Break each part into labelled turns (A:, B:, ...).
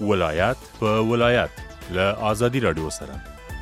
A: ولایت په ولایت له آزادي رادیو سره.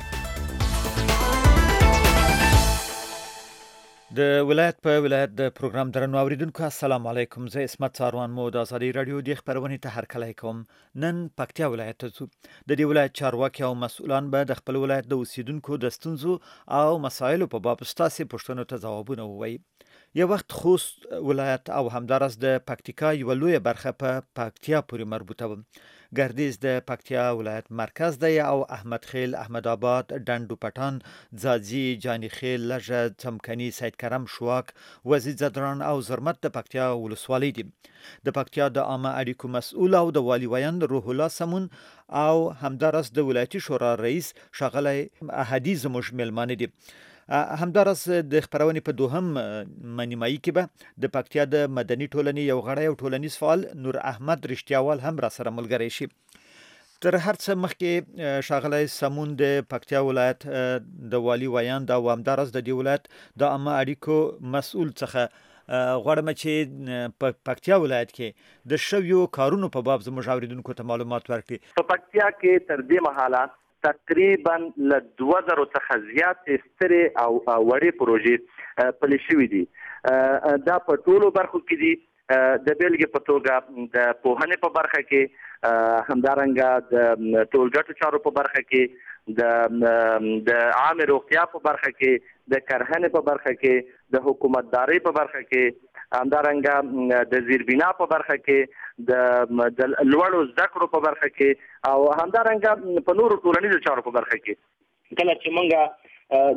B: د ولایت په ولایت د پروګرام درنو اوریدونکو السلام علیکم. زه اسمت ساروان مو د آزادي رادیو د خبرونې ته هرکلی کوم. نن پکتیا ولایت ته ځو. د دې ولایت چارواکي او مسؤلان به د خپل ولایت د اوسیدونکو د ستونزو او مسایلو په باب ستاسو پوښتنو ته ځوابونه ووایي. یو وخت خوست ولایت او همدارس د پکتیکا یو لوی برخه په پکتیا پورې مربوطه و. گردیز د پکتیا ولایت مرکز دی او احمد خیل، احمد آباد، ډنډو پټان، ځاځي، جانی خیل، لژه، څمکني، سید کرم، شواک، وزید زدران او زرمت د پکتیا ولسوالۍ دي. د پکتیا د عامه اړیکو مسؤل او د والی ویاند روح الله سمون او همدارس د ولایتي شورا رئیس ښاغلی احدي زموږ میلمانه دي. همدارس د خبرونې په دوهم منیمایي کې به د پکتیا د مدني ټولنې یو غړی او ټولنیز فعال نور احمد رښتیاوال هم را سره ملګری شي. تر هر څه مخکې ښاغلی سمون د پکتیا ولایت د والی ویاند او همدارس د دې ولایت د عامه اړیکو مسؤل څخه غواړم چې په پکتیا ولایت کې د شویو کارونو په باب زموږ اوریدونکو ته معلومات ورکړي.
C: په پکتیا کې تر دې مهاله تقریبا له 2000 څخه زیات سترې او وړې پروژې پلي شوې دي. دا په ټولو برخو کې دي. د بیلګې په توګه د پوهنې په برخه کې، همدارنګه د ټولګټو چارو په برخه کې، د عامه روغتیا په برخه کې، د کرهنې په برخه کې، د حکومتدارۍ په برخه کې، همدارنګه د زیربنا په برخه کې، د لوړو زده کړو په برخه کې او همدارنګه په نورو ټولنیزو چارو په برخه کې. کله چې موږ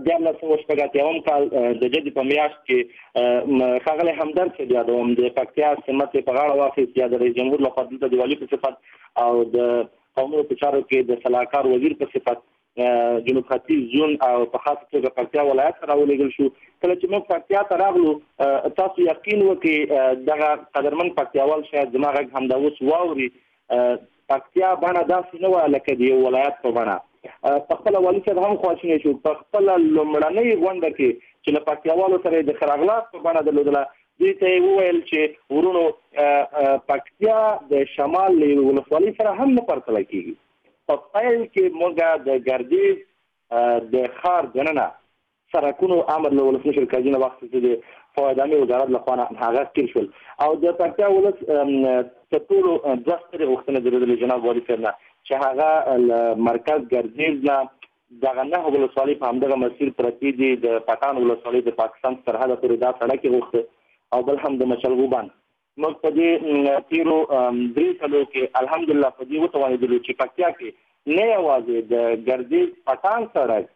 C: 1988 کال د جدي په میاشت کې ښاغلی همدرد صاحب یادوم د پکتیا سمت په غاړه واخیست، یا د رئیس جمهور لخوا دلته د والي په صفت او د قومونو په چارو کې د صلاحکار وزیر په صفت جنوب ختیځ زون او په خاص توګه پکتیا ولایت ته راولېږل شو. کله چې موږ پکتیا ته راغلو تاسو یقین وکړئ دغه قدرمن پکتیاوال شاید زما غږ همدا اوس واوري، پکتیا بڼه داسې نه وه لکه د یو ولایت په بڼه. په خپله والي صاحب هم خواشینی شو. په خپله لومړنۍ غونډه کې چې له پکتیاوالو سره یې د ښه راغلاست په بڼه درلودله، دوی ته یې وویل چې ورونو پکتیا د شمال له یوې ولسوالۍ سره هم نه پرتله کېږي. په پیل کې موږ د گردیز د ښار دننه سرکونو امر له ولسمشر کاظم واخیست چې د فواد عامې وزارت لخوا نه هغه تیر شول او د پکتیا ولس تر ټولو دوه سترې غوښتنې درلودلې جناب والي صاحب نه چې هغه مرکز ګردیز نه دغه 9 ولسوالۍ په همدغه مسیر پرتې دي، د پټان ولسوالۍ د پاکستان سرحده پورې دا سړک یې غوښته او بل هم د مچلغو بند. موږ په دې تیرو 3 کالو کې الحمدلله په دې وتوانېدلو چې پکتیا کې نه یوازې د ګردیز پټان سړک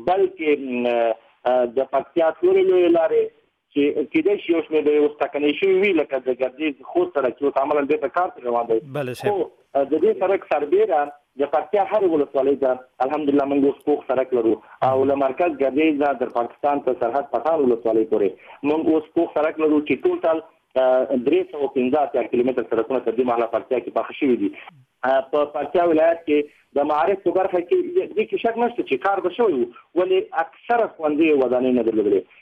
C: بلکې د پکتیا ټولې لویې لارې چې کېدای شي اوس مې د اوس ټاکنې شوي وي لکه د ګردیز خوست سړک چې اوس عملاً بېرته کار پرې روان دی، خو د دې سړک سربیره د پکتیا هرې ولسوالۍ ته الحمدلله موږ اوس پوخ سړک لرو او له مرکز ګردیز نه د پاکستان تر سرحد پټان ولسوالۍ پورې موږ اوس پوخ سړک لرو چې ټوټل 315 کیلومتر سړکونه تر دې مهاله پکتیا کې پاخه شوي دي. په پکتیا ولایت کې د معارف په برخه کې دې کې شک نشته چې کار به شوی وو، ولې اکثره ښوونځي ودانۍ نه درلودلې.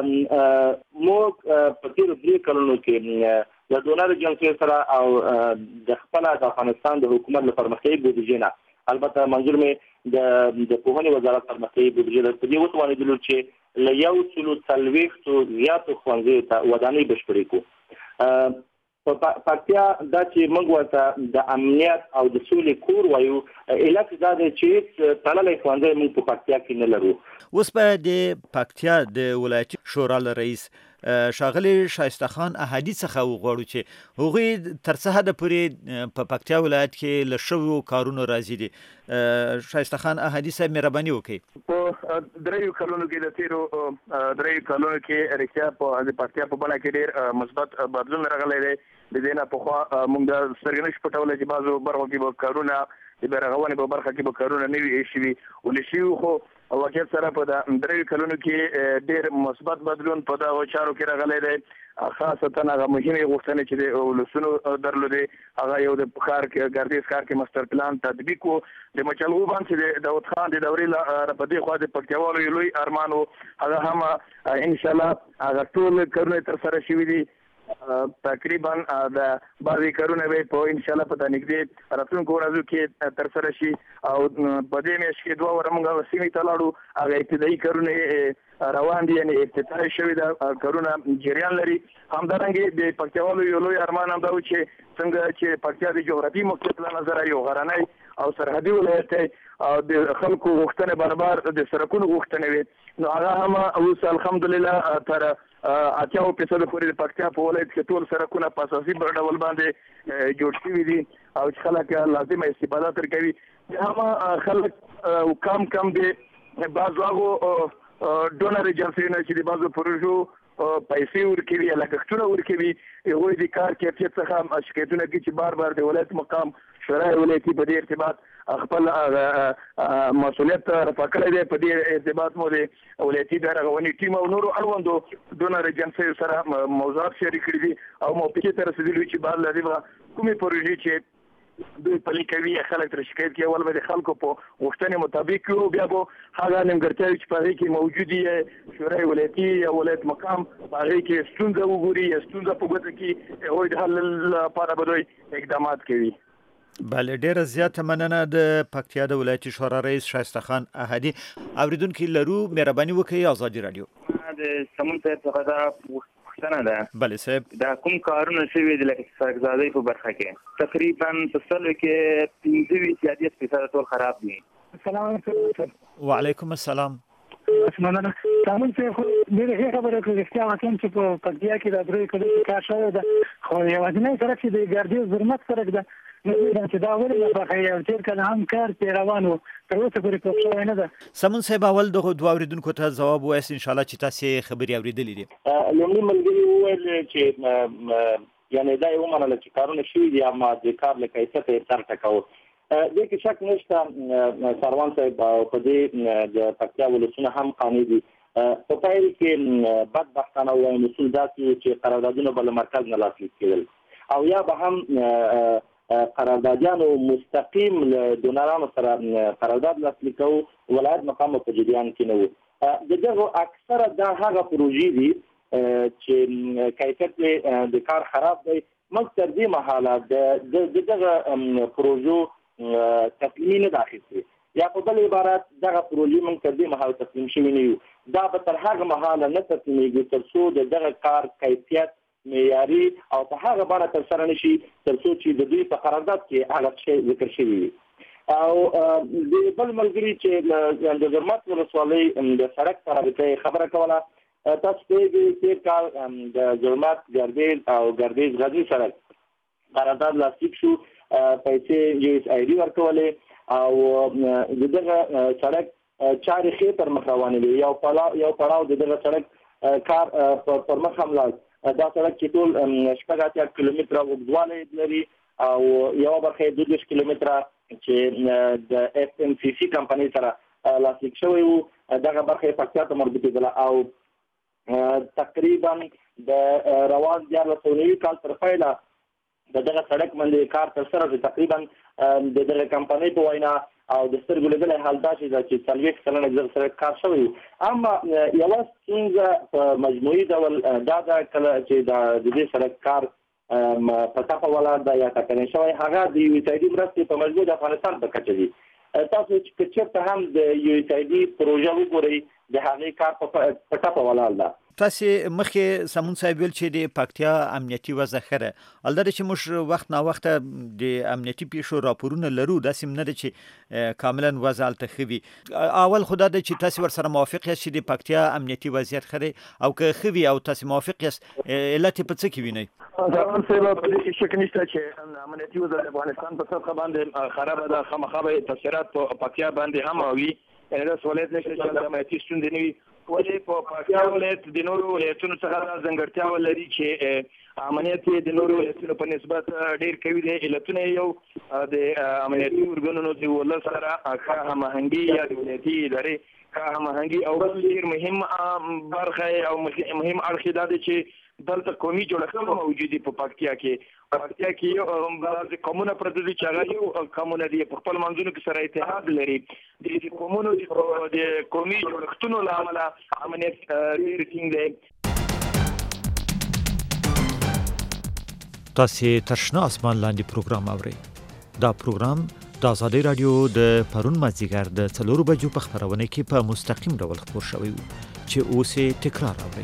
C: موږ په تېرو 3 کلونو کې د ډونر ایجنسۍ سره او د خپله د افغانستان د حکومت له پرمختیایي بودیجې نه، البته منظور مې د پوهنې وزارت پرمختیایي بودیجې ده، په دې وتوانېدلو چې له 140 زیاتو ښوونځیو ته ودانۍ بشپړې کړو. په پکتیا دا چې موږ ورته د امنیت او د سولې کور وایو، علت دا دی چې تړلی ښوونځی موږ په پکتیا کې نه لرو.
B: اوس به د پکتیا د ولایتي شورا له رئیس ښاغلی شایسته خان احدي څخه وغواړو چې هغوی تر څه حده پورې په پکتیا ولایت کې له شویو کارونو راضي دي. شایسته خان احدي صاحب مهرباني وکړئ.
D: په 3 کلونو کې د تیرو 3 کلونو کې رښتیا په پکتیا په بڼه کې ډېر مثبت بدلون راغلی دی. د دې نه پخوا موږ د سترګې نه شو پټولی چې بعضو برخو کې به کارونه د بیارغونې په برخه کې به کارونه نه وي شوي ولې شوي، خو واقعیت سره په د 3 کلونو کې ډېر مثبت بدلون په دغو چارو کې راغلی دی. خاصتا هغه مهمې غوښتنې چې د ولسونو درلودې هغه یو د ګردیز ښار کې مستر پلان تطبیق و، د مچلغو بند چې د داود خان د دورې په دې خوا د پکتیاوالو یو لوی ارمان و، هغه هم انشاءالله هغه ټول کارونه ترسره شوي دي. تقریبا د بعضی کارونه به په ان شاء الله په نږدې راتلونکو ورځو کې تر سره شي او په دې میاشت کې 2 ورځې موږ سیمې ته لاړو. هغه ابتدایي کارونه روان دي، یعنی افتتاح شوی دا کارونه جریان لري. همدارنګه د پکتیاوالو یو لوی ارمان هم دا و چې څنګه چې پکتیا د جغرافي موقعیت له نظره یو غرنی او سرحدي ولایت دی او د خلکو غوښتنې برابر د سرکونو غوښتنې وي، نو هغه هم اوس الحمدلله تر 80% پورې د پکتیا په ولایت کې ټول سرکونه په اساسي ډول باندې جوړ شوي دي او چې خلک لازمه استفاده تر کوي. هم خلک کم دي، بعضو هغو ډونر ایجنسیونه چې د بعضو پروژو پیسې ورکوي یا لګښتونه ورکوي، هغوی د کار کیفیت څخه شکایتونه کوي چې بار د ولایت مقام شورای ولایتي په دې ارتباط خپل مسؤلیت رفع کړی دی. په دې ارتباط مو د ولایتي اداره غونې ټیم او نورو اړوندو ډونر ایجنسیو سره موضوعات شریک کړي دي او موافقې ته رسېدلي چې بعد له دې به کومې پروژې چې دوی پلي کوي خلک تر شکایت کوي، اول به د خلکو په غوښتنې مطابق وي، بیا به هغه نیمګړتیاوې چې په هغې کې موجودې یې شورای ولایتي یا ولایت مقام په هغې کې ستونزه وګوري یا ستونزه په ګوته کړي، هغوی د حل لپاره به دوی اقدامات کوي.
B: بله، ډیره زیاته مننه. د پکتیا د ولایتي شورا رئیس شایسته خان احدي. اوریدونکي لرو، مهرباني وکړئ ازادي رادیو
E: د سمون صاحب څخه دا پوښتنه ده.
B: بله صاحب،
E: دا کوم کارونه شوي دي لکه سرګزادۍ په برخه کې تقریبا په سلو کې 25% ټول خراب دي.
F: السلام علیکم.
B: وعلیکم السلام.
F: مننه. سمون صاحب ډېرې خبرې کړې، رښتیا وایم چې په پکتیا کې د 3 کلونو کار شوی ده، خو یوازینی سړک چې د ګردیز زرمت سړک ده چې دا ولې نه بخښي او تیر کله هم کار پې روان و، تر اوسه پورې پوه شوی نه ده.
B: سمون صاحب اول دغه دوه اوریدونکو ته ځواب ووایاست ان شاء الله چې تاسې خبرې اورېدلې دي.
G: لومړي ملګري وویل چې یعنې دا یې ومنله چې کارونه شوي دي اما د کار له کیفیته یې سر ټکاوه. دې کې شک نشته سروان صاحب او په دې د پکتیا ولسونه هم قانع دي. په پیل کې بدبختانه وایم اصول داسې چې قراردادونه به له مرکز نه لاسلیک کېدل او یا به هم قراردادیانو مستقیم له ډونرانو سره قرارداد لاسلیک کوو، ولایت مقام په جریان کې نه و. د دغو اکثره دا هغه پروژې دي چې کیفیت د کار خراب دی. موږ تر دې مهاله د دغه پروژو تسلیمي نه ده اخیستې، یا په بل عبارت دغه پروژې موږ تر دې مهاله تسلیم شوي نه یو. دا به تر هغه مهاله نه تسلیمېږي تر څو د دغه کار کیفیت معیاري او په هغه بڼه ترسره نه شي تر څو چې د دوی په قرارداد کې هغه شی ذکر شوي وي. او د بل ملګري چې د زرمت ولسوالۍ د سړک په رابطه خبره کوله، تاسو پوهېږئ تېر کال د زرمت ګردیز او ګردیز غزني سړک قرارداد لاسلیک شو، پیسې USAID ورکولې او د دغه سړک چارې ښې پر مخ روانې وې. یو پړاو د دغه سړک کار پر مخ هم لاړ. دا سړک چې ټول 80 کیلومتره اوږدوالی لري او یوه برخه یې 22 کیلومتره چې د FMCC کمپنۍ سره لاسلیک شوی و، دغه برخه یې پکتیا ته مربوطېدله او تقریبا د روان 1490 کال تر پیله د دغه سړک باندې کار ترسره شو. تقریبا د دغه کمپنۍ په وینا او د سترګو لیدلی حال دا چې 40 کلنه د سړک کار شوی و. اما یوه ستونزه په مجموعي ډول دا ده کله چې د دې سړک کار په ټپه ولاړ ده یا ټاکنې شوی، هغه د USAID مرستې په مجموع د افغانستان په کچه دي. تاسو چې چېرته هم د USAID پروژه وګورئ د هغې کار په ټپه ولاړ ده.
B: تاسې مخکې سمون صاحب ویل چې د پکتیا امنیتي وضع ښه ده، البته چې موږ وخت ناوخته د امنیتي پیښو راپورونه لرو، داسې هم نه ده چې کاملا وضع هلته ښه وي. اول خو دا ده چې تاسې ورسره موافق یاست چې د پکتیا امنیتي وضعیت ښه دی، او که ښه وي او تاسې موافق یاست علت یې په څه کې وینئ؟
D: سروان صاحب په دې کې شک نشته چې امنیتي وضع د افغانستان په سطحه باندې خرابه ده. خامخا به تاثیرات په پکتیا باندې هم وي، یعنې داسې ولایت نشته چې د امنیتي ستونزې نه وي. ولې په پکتیا ولایت د نورو ولایتونو څخه دا ځانګړتیا ولري چې امنیت یې د نورو ولایتونو په نسبت ډېر قوي دی. علتونه یې یو د امنیتي ارګانونو د ولس سره ښه هماهنګي یا د ولایتي ادارې ښه هماهنګي، او بل ډېر مهم برخه او مهم اړخ دا دی چې دلته قومي جوړښتونه موجود دي په پکتیا کې. پکتیا کې بعضې قومونه پراته دي چې هغه یو قومونه دي په خپل منځونو کې سره اتحاد لري. د قومونو د قومي جوړښتونو له امله امنیت ډېر ټینګ دی.
B: تاسې تر شنه اسمان لاندې پروګرام اورئ. دا پروګرام د ازادي رادیو د پرون مازدیګر د 4 بجو په خبرونه کې په مستقیم ډول خبر شوی و چې اوس یې تکرار اورئ.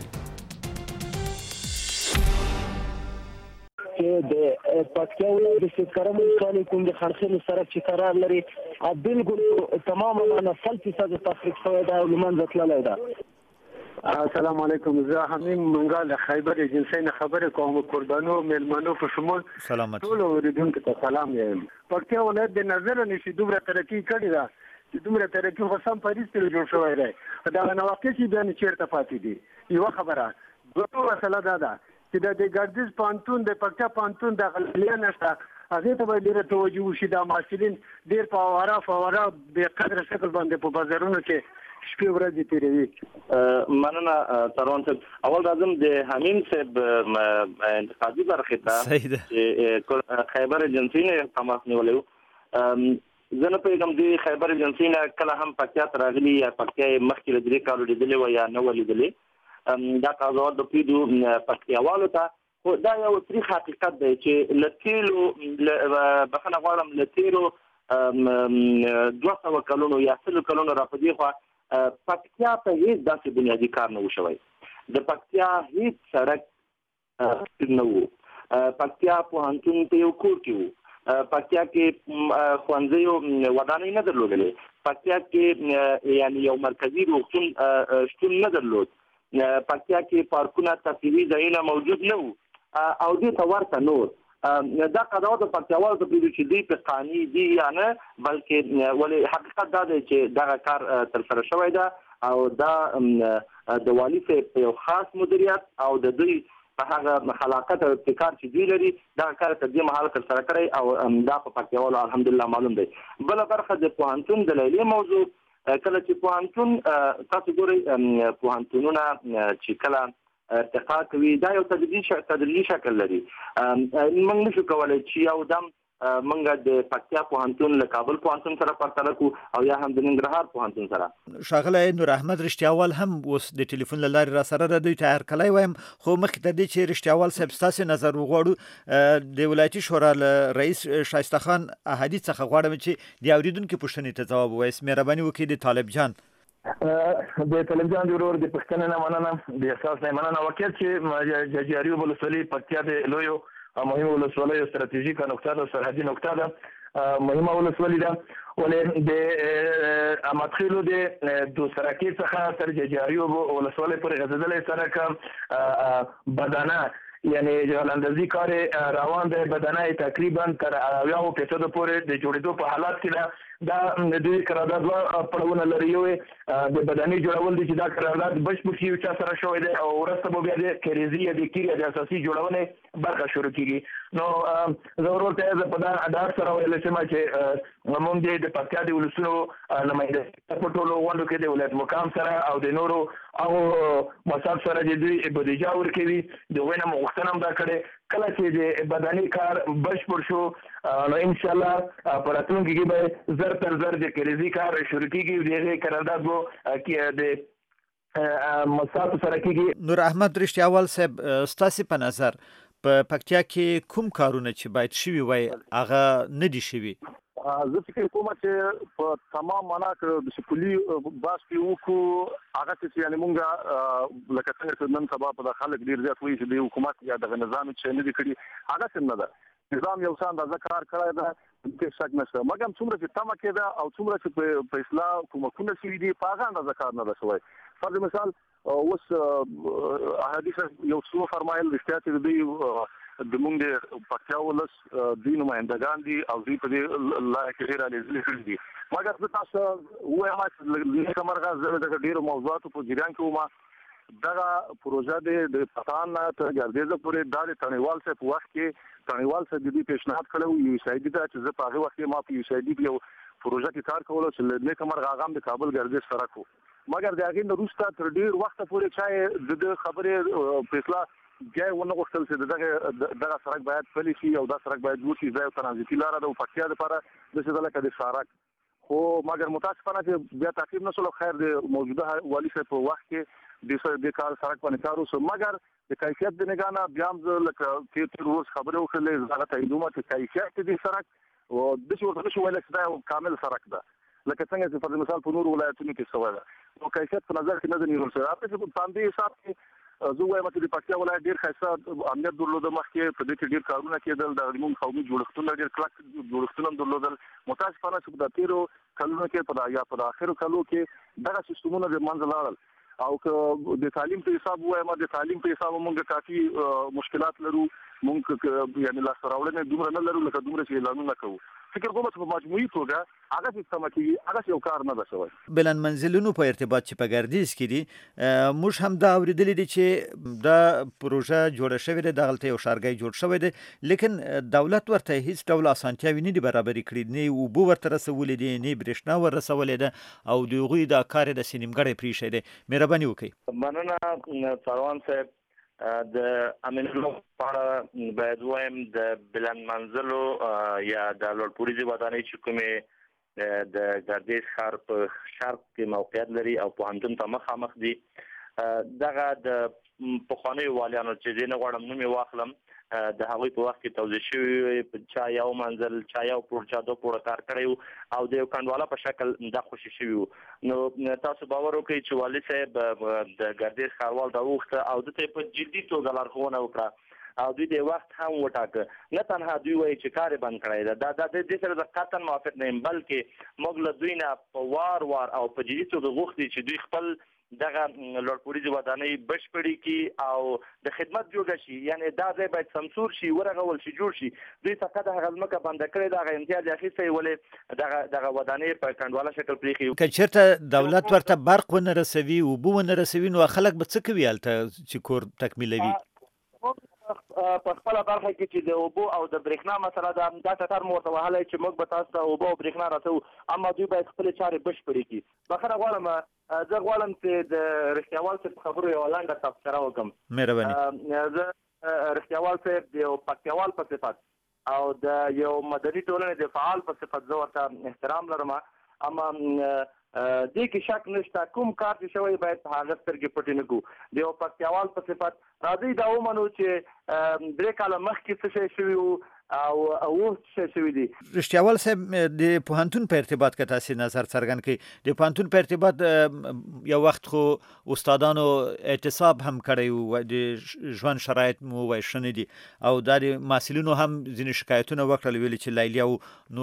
H: د پکتیا ولایت د سیدکرم ولسوالۍ کوم د خرڅلو سړک چې قرار لري بالکل تماما 100% تخریب شوی دی او له منځه تللی دی.
I: السلام علیکم. زه حمیم منګال خیبر ایجنسی نه خبرې کوم. قربانو میلمنو په شمول ټول اوریدونکو ته سلام یم. پکتیا ولایت د نظر نشي دومره ترقی کړې ده چې دومره ترقی خو سم پاریس کې جوړ شوی دی. دا نه واقع چې بیا چیرته پاتې دي. یو خبره دوه مسله ده چې د ګردیز پانتون د پکتیا پانتون د غلیا نشته هغه ته به ډیره توجه وشي. دا محصلین ډیر په فواره به قدر شکل باندې په بازارونو کې شپې ورځې تیروي.
G: مننه تروان صاحب. اول راځم د حمیم صاحب انتقادي برخې ته چې خیبر ایجنسی نه تماس نیولی و. زه نه پوهېږم د خیبر ایجنسی نه کله هم پکتیا ته راغلي یا پکتیا یې مخکې له 3 کالو لیدلې وه یا نه وه لیدلې. دا قضاوت د پریدو پکتیاوالو ته خو دا یو تریخ حقیقت دی چې له تیرو بخښنه غواړم له تیرو 200 کلونو یا 100 کلونو را په دې خوا پکتیا ته هیڅ داسې بنیادي کار نه و شوی. د پکتیا هیڅ سړک نه و. پکتیا پوهنتون په یو کور کې و. پکتیا کې ښوونځیو ودانۍ نه درلودلې. پکتیا کې یعنی یو مرکزي روغتون شتون نه درلود. پکتیا کې پارکونه تفریحي ځایونه موجود نه وو او دې ته ورته نور. دا قضاوت د پکتیاوالو ته پرېږدو چې دوی په قانع دي یا نه، بلکې ولې حقیقت دا دی چې دغه کار ترسره شوی ده او دا د والي صاحب په یو خاص مدیریت او د دوی په هغه خلاقت او ابتکار چې دوی لري دغه کار تر دې مهاله ترسره کړی او دا په پکتیاوالو الحمدلله معلوم دی. بله برخه د پوهنتون د لیلیې موضوع. کله چې پوهنتون تاسو ګورئ پوهنتونونه چې کله ارتقا کوي دا یو تدریجي شکل لري. موږ نشو کولی چې یو دم موږ د پکتیا پوهنتون له کابل پوهنتون سره پرتله کړو او یا هم د ننګرهار پوهنتون سره.
B: ښاغلی نور احمد رښتیاوال هم اوس د ټلیفون له لارې را سره د دوی ته هرکلی وایم، خو مخکې تر دې چې رښتیاوال صاحب ستاسې نظر وغواړو د ولایتي شورا له رئیس شایسته خان احدي څخه غواړم چې د اورېدونکي پوښتنې ته ځواب ووایاست. مهرباني وکړئ د طالب جان.
H: د طالب جان ورور د پښتنې نه مننه، د احساس نه مننه. واقعیت چې جاریو ولسوالۍ پکتیا د لویو مهمه ولسوالۍ استراتیژیکه نقطه ده، سرحدي نقطه ده، مهمه ولسوالۍ ده. ولې د امدخیلو د دوسرکي څخه تر جاریو ولسوالۍ پورې غځېدلی سړک بدانه یعنی جلاندازي کار روان دی. بدانه تقریبا تر 90% پورې د جوړېدو په حالات کې ده. دا د دوی قرارداد پړاوونه لري. یو د بدني جوړول دي چې دا قرارداد بشپړ شي چا سره شوی دی او وروسته به بیا د کریزي یا د کیری د اساسي جوړونې برخه شروع کیږي. نو ضرورت دی په دا ادار سره ویل شي چې موږ د پکتیا د ولسونو نمائنده په ټولو غونډو کې د ولایت مقام سره او د نورو او مصاب سره د دوی بودیجه ورکوي. د وینه مغوښتنه هم دا کړې کله چې د بدني کار بشپړ شو نو ان شاء الله په راتلونکي کې به زر تر زر د کریزي کار شروع کیږي. دغه قرارداد وو کې د مصاب سره کیږي.
B: نور احمد رښتیاوال صاحب ستاسې په نظر په پکتیا کې کوم کارونه چې باید شوي وای هغه نه دي شوي؟
D: زه فکر کوم چې په تمام معنا کې د سپولي باس کې وکړو هغه چې یعنی مونږ لکه څنګه نن سبا په خلک ډیر زیات وایي چې د حکومت یا د نظام چې نه دي کړی هغه څنګه ده. نظام یو څه اندازه کار کړی ده چې شک نشته، مګر څومره چې تمه کېده او څومره چې په اصلاح حکومتونه شوي دي په هغه اندازه کار نه ده شوی. فرض مثال اوس احادیث یو څو فرمایل رښتیا چې دوی د مونږ د پکتیا ولس دوی نمایندګان دي او دوی په دې لاره کې ډېر عالیزلي کړي دي. مګر زه تاسو ووایم چې لږ مرغه زه د ډېرو موضوعاتو په جریان کې وم. دغه پروژه د پټان نه تر ګردیزه پورې دا د تڼیوال صاحب په وخت کې تڼیوال صاحب د دې پیشنهاد کړی و یو سایډي ته چې زه په هغه وخت کې ما په یو سایډي کې یو پروژه کې کار کولو چې لږ مرغه هغه د کابل ګردیز سره کو. مګر د هغې نه وروسته تر ډېر وخته پورې چا د خبرې فیصله جای ونه غوښتل چې دغه سړک باید پلی شي او دا سړک باید جوړ شي. دا یو ترانزیتي لاره ده پکتیا لپاره داسې ده لکه د سړک. خو مګر متاسفانه چې بیا تعقیب نه شول. خیر د موجوده والي صاحب په وخت کې د کار سړک باندې کار وسو مګر د کیفیت د نگانه بیا هم لکه تیر روز خبره وکړلې زغه تاییدومه چې کیفیت د سړک او د څه ورته شو ویل چې دا کامل سړک ده لکه څنګه چې پر مثال په نور ولایتونو کې سوال او کیفیت په نظر کې نه د نیول شوی په باندې حساب کې زه وایم چې د پکتیا ولایت ډیر ښایسته امنیت درلوده مخکې په دې کې ډیر کارونه کېدل د زموږ قومي جوړښتونه ډیر کلک جوړښتونه درلودل متاسفانه چې په تیرو کلونو کې په اخرو کلو کې دغه سیستمونه د منځ لاړل او که د تعلیم په حساب وایم د تعلیم په حساب موږ کافي مشکلات لرو موږ یعنی لاس راوړنه دومره نه لرو لکه دومره چې اعلانونه کوو فکر کوم چې په مجموعي توګه هغه سیستم کې هغه یو کار نه ده شوی
B: بلند منزلونو په ارتباط چې په ګردیز کې دي موږ هم دا اوریدلې دي چې دا پروژه جوړه شوې ده دغلته یو ښارګی جوړ شوی دی لیکن دولت ورته هیڅ ډول اسانتیاوې نه دي برابرې کړې نه اوبه ورته رسولې دي نه برېښنا ور رسولې ده او د هغوی دا کار د سینمګړی پریښی دی مهرباني وکړئ
G: مننه سروان صاحب د امین الله په باید وایم د بلند منزلو یا د لوړپوړیزې ودانۍ چې کومې د ګردیز ښار په شرق کې موقعیت لري او پوهنتون ته مخامخ دي دغه د پخوانیو والیانو چې زه نه غواړم نوم یې واخلم د هغوی په وخت کې توضیح شوي چا یو منزل چا یو پوړ چا دو پوړه کار کړی او د یو کنډواله په شکل دا خوشي شوي نو تاسو باور وکړئ چې والي صاحب د ګردیز ښاروال ته وغوښته او دته په جدي توګه لارښوونه وکړه او دوی د وخت هم وټاکه نه تنها دوی وایي چې کار بند کړی ده دا د دې سره د قطن موافق نه یم بلکې موږ له دوی نه په وار او په جدي توګه غوښتي چې دوی خپل دغه لوړپوړیزې ودانۍ بشپړې کړي او د خدمت جوړه شي یعنی دا ځای باید سمسور شي ورغول شي جوړ شي دوی فقط هغه ځمکه بنده کړې ده هغه امتیاز یې اخیستی ولې دغه ودانۍ په کنډواله شکل پرېښي
B: که چېرته دولت ورته برق ونه رسوي اوبه ونه رسوي نو خلک به څه کوي هلته چې کور تکمیلوي
G: په خپله برخه کې چې د اوبو او د برېښنا مسله ده دا ټټر مو ورته وهلی چې موږ به تاسو ته اوبه او برېښنا رسوو اما دوی باید خپلې چارې بشپړې کړي بخښنه غواړم زه غواړم چې د رښتیاوال صاحب خبرو یوه لنډه تبصره وکړم
B: مهرباني
G: زه رښتیاوال صاحب د یو پکتیاوال په صفت او د یو مدني ټولنې د فعال په صفت زه ورته احترام لرم اما دې کې شک نشته کوم کار چې شوی باید په هغه سترګې پټې نه کړو د یو پکتیاوال په صفت راځئ دا ومنو چې 3 کاله مخکې څه شی شوي وو او اوس څه شوي دي
B: رښتیاوال صاحب د پوهنتون په ارتباط که تاسې نظر څرګند کړئ د پوهنتون په ارتباط یو وخت خو استادانو اعتصاب هم کړی و د ژوند شرایط مو وایي ښه نه دي او دا د محصلینو هم ځینې شکایتونه وکړل ویلي چې لیلیه او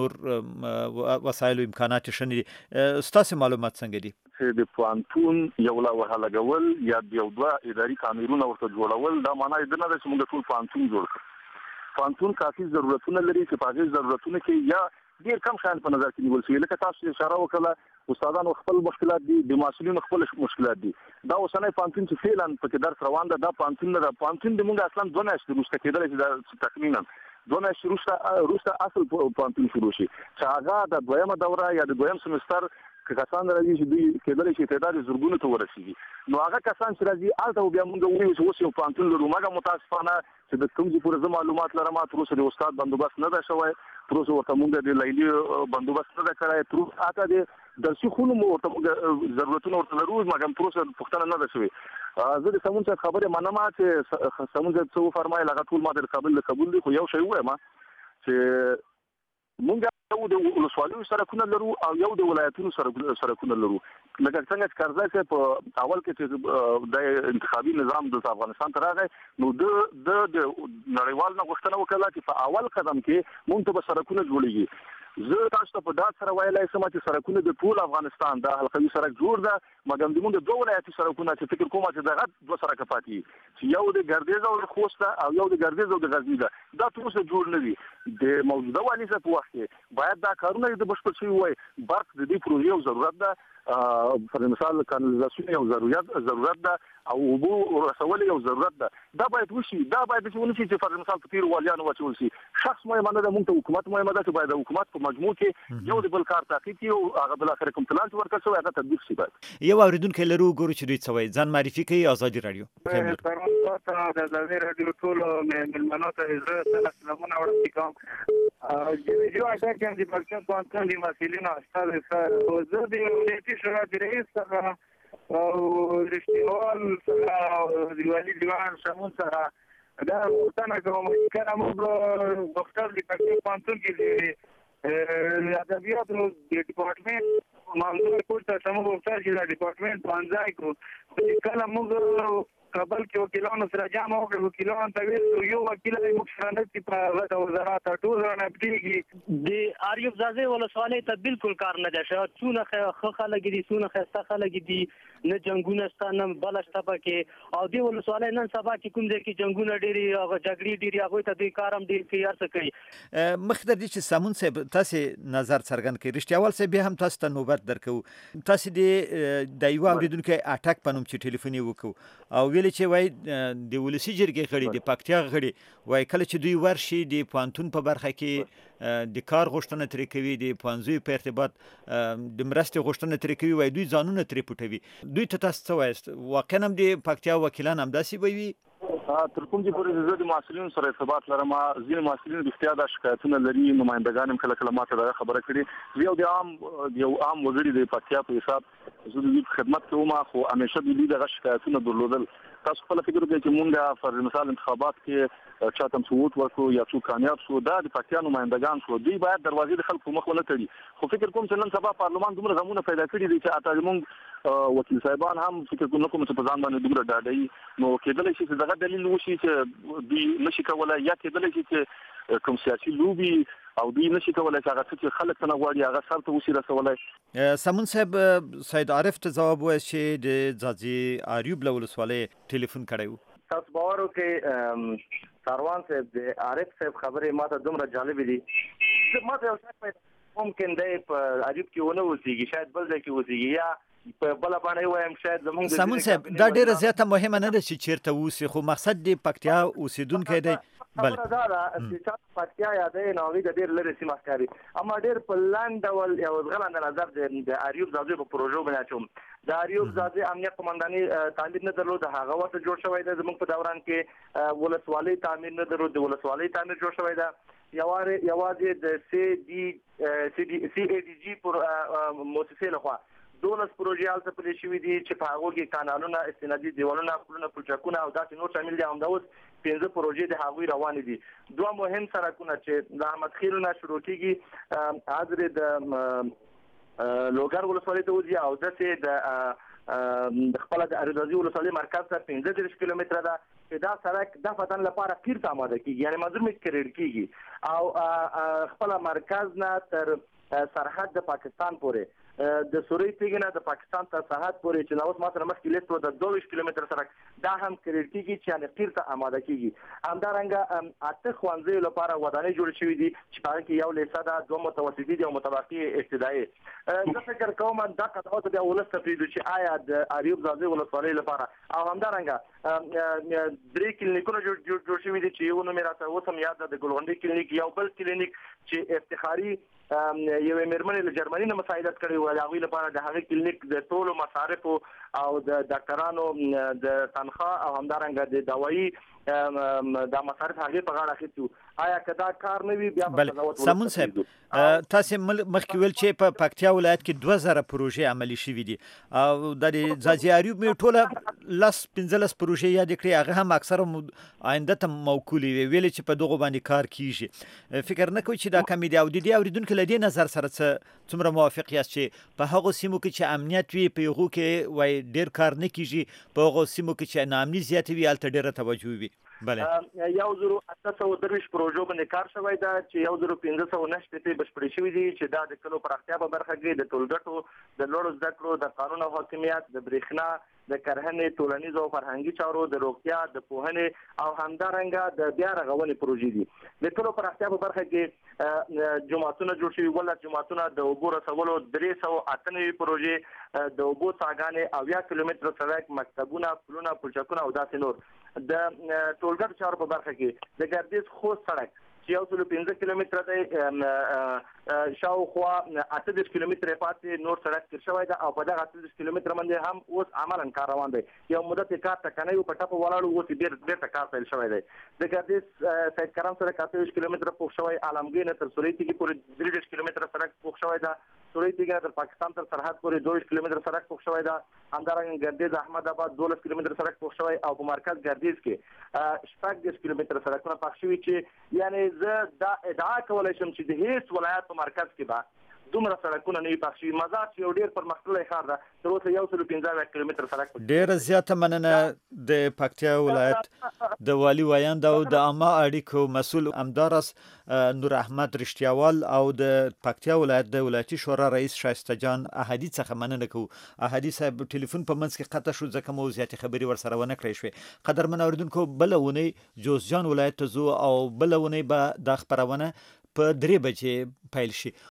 B: نور وسایل او امکانات یې ښه نه دي ستاسې معلومات څنګه دي
D: چې د پوهنتون یو لا وهلګول یا یو دوه اداري کامیرونه ورته جوړول دا معنی د نه ده چې موږ ټول پوهنتون جوړ کړو پوهنتون کافي ضرورتونه لري چې په هغې ضرورتونه کې یا ډېر کم شیان په نظر کې نیول شوي لکه تاسو اشاره وکړله استادانو خپل مشکلات دي د محصلینو خپل مشکلات دي دا اوسنی پوهنتون چې فعلا پکې درس روان ده دا پوهنتون نه ده پوهنتون د موږ اصلا 2 میاشتې وروسته کېدلی چې دا تقریبا 2 میاشتې وروسته اصل پوهنتون شروع شي چې هغه د دویمه دوره یا د دویم سمستر که کسان راځي چې دوی کېدلی شي تعداد زرګونو ته ورسېږي نو هغه کسان چې راځي هلته بیا موږ ووایو چې اوس یو پوهنتون لرو مګر متاسفانه چې د کوم ځای پورې زه معلومات لرم تر اوسه د استاد بندوبست نه ده شوی تر اوسه ورته موږ د لیلیې بندوبست نه ده کړی تر اوسه حتی د درسي خونو مو ورته موږ ضرورتونه ورته لرو مګر تر اوسه پوښتنه نه ده شوې زه د سمون صاحب خبرې منم چې سمون صاحب څه وفرمایل هغه ټول ما د قبول دي خو یو شی ووایم چې موږ یو د ولسوالیو سرکونه لرو او یو د ولایتونو سرکونه لرو لکه څنګه چې کرزی صاحب په اول کې چې د انتخابي نظام د افغانستان ته راغی نو د نړیوال نه غوښتنه وکړه چې په اول قدم کې موږ ته به سرکونه جوړیږي زه تاسو ته په ډاډ سره ویلای شم چې سرکونه د ټول افغانستان د حلقوي سرک جوړ ده مګر زموږ د 2 ولایتي سرکونه چې فکر کوم چې دغه 2 سرکه پاتې چې یو د ګردیز او د خوست او یو د ګردیز او د غزنی ده دا ټول څه جوړ نه دي د موجوده والي څخه په وخت کې باید دا کارونه د بشپړ شي وای برق د دې پروژې او ضرورت ده پر مثال کانالیزاسیون یو ضرورت ده او اوبو رسول یو ضرورت ده دا باید وشي دا باید چې پر مثال په تیر والیانو وچول شي شخص مهمه ده موږ ته حکومت مهمه ده چې باید حکومت په مجموع کې یو د بل کار تعقیب کړي او هغه بل اخر کوم پلان ورکړ شو هغه تطبیق شي باید
B: یو اوریدونکو لرو ګورو چې دوی څه وایي ځان معرفي کوي ازادي رادیو
E: د ازادي رادیو ټول ملمنو ته زه سلامونه وړاندې کوم جو اټا کوم د پښتون پوهنتون د مسؤلینو استاد سره زه د ولایتي شورا د رئیس څخه او رښتیوال سره دیوالي دیوان سمون سره دا ورته کوم کله موږ ډاکټر د پکې پانتون کې ادبیاتو د ډپارټمنټ موضوع کوته سمو ډاکټر چې د ډپارټمنټ پانځای کو کله موږ کابل کې وکیلانو سره جمع وکړو وکیلانو ته ویل یو وکیل موږ سره نشي په وزارت ټول نه پټیږي
J: د اریوب ځاځي ولسوالۍ ته بالکل کار نه ده شو څونه خلک دي څونه خسته خلک دي نه جنگونه ستانه بلشته پکې او دی ولسوالۍ نن سبا کې کوم ځای کې جنگونه ډېری او جګړې ډېری هغه ته د کارم ډېر کیار څه کوي
B: مخدر دي چې سامون صاحب تاسو نظر څرګند کړئ رښتیاوال صاحب هم تاسو ته نوبت درکو تاسو د یو اوریدونکو اټاک پنوم چې ټلیفون وکړو او ویل چې وای د ولسی جرګې غړي د پکتیا غړي وای کله چې دوی ورشي د پانتون په برخه کې د کار غوښتنه ترې کوي د پانځوي په ارتباط د مرستې غوښتنه ترې کوي وای دوی ځانونه ترې پټوي دوی ته تاسو څه وایست واقعا هم د پکتیا وکیلان هم داسې وي
K: تر کوم چې پورې زه د مسؤلینو سره ارتباط لرم ځینې مسؤلین د اختیار د شکایتونو لري نمائندګان هم کله ماته دا خبره کړي یو عام وزیر د پکتیا په حساب زه د خدمت کوم خو همیشه د دې د شکایتونو درلودل تاسو خپل فکر وکړئ چې مونږ پر مثال انتخابات کې چاته څوت ورکو یا څو کامیاب شو دا د پکتیا نمائندګان شو دوی باید دروازې د خلکو مخ ونه تړي خو فکر کوم چې نن سبا پارلمان دومره غمونه پیدا کړي دي چې اته مونږ وکیل صاحبان هم فکر کوم چې په ځان باندې دومره ډاډي نو کېدل شي چې دغه دلیل وشي چې دوی نشي کولای یا کېدل شي چې کوم سیاسي لوبي او دوی نشي کولای چې هغه چې خلک څنګه غواړي هغه سره ته وسی رسولای
B: سمون صاحب سید عارف ته جواب وایي چې د ځاځي اریوب ولسوالۍ ټلیفون کړیو
C: تاسو باور وکړئ ساروان صاحب د عارف صاحب خبرې ماته دومره جالب دي ماته یو څه ممکن دی په اریوب کې ونه اوسېږي شاید بل ځای کې اوسېږي یا په بل باندې وایم شاید زموږ
B: سمون صاحب دا ډیره زیاته مهمه نه ده چې چیرته اوسې خو مقصد د پکتیا اوسیدونکو دی
C: بل دا چې پکتیا یادې نوې د ډېر لري سیمه ښکاري اما ډېر په لاند ډول یو غلند نظر د اریوب ځاځي په پروژو باندې چوم د اریوب ځاځي امنیت قومنداني تعمیر نه درلود هغه وخت جوړ شوی دی زموږ په دوران کې ولسوالۍ تعمیر نه درلود د ولسوالۍ تعمیر جوړ شوی دی یوازې د سی ای ډي جی پر مؤسسې لخوا 12 پروژې الته پلي شوې دي چې په هغه کې کانالونه استنادي دیوالونه پلونه پلچکونه او داسې نور شامل دي هم دا اوس 15 پروژې د هغوی روان دي دوه مهم سړکونه چې د احمد خیل نه شروع کیږي حاضر د لوګر ولسوالۍ ته وځي او د خپل د اریدازي ولسوالۍ مرکز ته 15 کیلومتره ده چې دا سړک د فتن لپاره پیر ته آماده کیږي یعنی منظور مې کړی کیږي او خپل مرکز نه تر سرحد د پاکستان پورې د سوري تیګنه د پاکستان تر سرحد پورې چې نو ماته مخکې لیست د 22 کیلومتر سره دا هم کړی کیږي چې ان قیر ته آماده کیږي همدارنګه اته خوانځي لپاره ودانۍ جوړ شوې دي چې په کې یو لیسه ده دوه متوسطي دي او متوسطي ابتدایي زه فکر کوم دا کتابه د ولست پریدو چې آیا د اریوب ځاځي ولسوالۍ لپاره او همدارنګه درې کلینیکونه جوړ شوې دي چې یو نو میراته اوسم یاد ده د ګلغونډي کلینیک یو بل کلینیک چې افتخاري یو میرمنې له جرمني نه مساعدت کړی و هغه لپاره د هغه کلینیک د ټولو مصارف او د ډاکټرانو د تنخواه او همدارنګه د دوايي د مصارف هغه په غاړه اخیستو آیا کدا کار نه وی بیا
B: په سمون صاحب تاسو مخکې ویل چې په پکتیا ولایت کې 2000 پروژې عملي شوې دي او د ځاځي اریوب می ټوله 15 پروژې یاد کړې هغه هم اکثره آینده ته موکولې ویل چې په دغه باندې کار کیږي فکر نه کوي چې دا کمی دی او د دې اوریدونکو له دې نظر سره څومره موافق یاست چې په هغه سیمو کې چې امنیت وي په هغه کې وای ډیر کار نه کیږي په هغه سیمو کې چې ناامني زیات وي الته ډیره توجه وي
C: بله 1830 پروژو باندې کار شوی دا چې 1509 ته بشپړې شوې دي چې دا د کلو پراختیا په برخه کې د ټولګټو د لوړو زده کړو د قانون او حاکمیت د برېښنا د کرهنې ټولنیز او فرهنګي چارو د روغتیا د پوهنې او همدارنګه د بیا رغونې پروژې دي د کلو پراختیا په برخه کې جماعتونه جوړ شوي ول جماعتونه د اوبو رسولو 398 پروژې د اوبو څاګانې او 10 کیلومتر سړک مکتبونه پلونه پلچکونه او داسې نور د ټولګټ چارو په برخه کې د ګردیز خوست سړک چې 15 کیلومتر دی شاوخوا 18 کیلومتر پاتې نور سړک تیر شوی دی او په دغه 18 کیلومتر باندې هم اوس عملاً کار روان دی یو مدت کار ټکنۍ په ټاپو ولاړو اوس ډېر کار پیل شوی دی د ګردیز سید کرم سره 18 کیلومتر پوښ شوی عالمګیر تر سوري کې پورې 30 کیلومتر سړک پوښ شوی دی سوري دیګه تر پاکستان تر سرحد پورې 22 کیلومتر سړک پوښ شوی دا همدارنګه ګردیز احمد آباد 12 کیلومتر سړک پوښ شوی او په مرکز ګردیز کې 14 کیلومتر سړکونه پوښ شوی چې یعنی زه دا ادعا کولای شم چې د هیڅ ولایت په مرکز کې به دومره سړکونه نه پخ شي. مزار چې یو ډیر پرمختللی ښار ده تر اوسه 115 کیلومتر سړک
B: ډیره زیاته مننه د پکتیا ولایت د والی وایند او د عامه اړیکو مسول امدارس نور احمد رښتیاوال او د پکتیا ولایت د ولایتي شورا رئیس شایسته جان احدی څخه مننه کوو. احدی صاحب ټلیفون په منځ کې قطع شو ځکه مو زیاتې خبري ورسره ونه کړې شوې. قدرمن اوریدونکو بلونه جوزجان ولایت ته زو او بلونه به د خبرونه په 3 بجې پیل شي.